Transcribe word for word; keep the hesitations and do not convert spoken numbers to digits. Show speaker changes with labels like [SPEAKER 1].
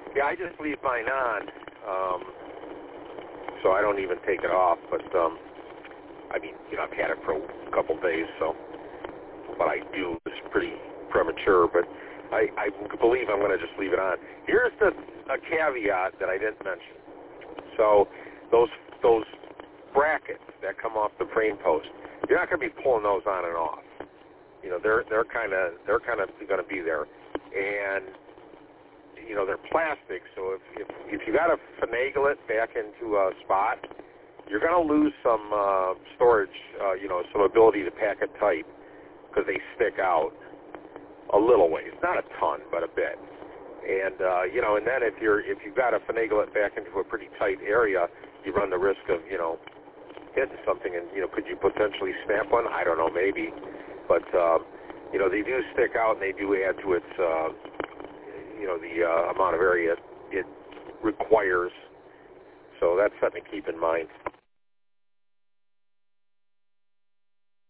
[SPEAKER 1] Yeah, I just leave mine on, um, so I don't even take it off. But um, I mean, you know, I've had it for a couple days, so what I do is pretty premature. But I, I believe I'm going to just leave it on. Here's the a caveat that I didn't mention. So those those brackets that come off the frame post, you're not going to be pulling those on and off. You know, they're they're kind of they're kind of going to be there, and you know they're plastic. So if if, if you got to finagle it back into a spot, you're going to lose some uh, storage. Uh, you know, some ability to pack it tight because they stick out a little ways, not a ton, but a bit. And uh, you know, and then if you're if you've got to finagle it back into a pretty tight area, you run the risk of you know hitting something. And you know, could you potentially snap one? I don't know, maybe. But uh, you know, they do stick out, and they do add to its uh, you know the uh, amount of area it requires. So that's something to keep in mind.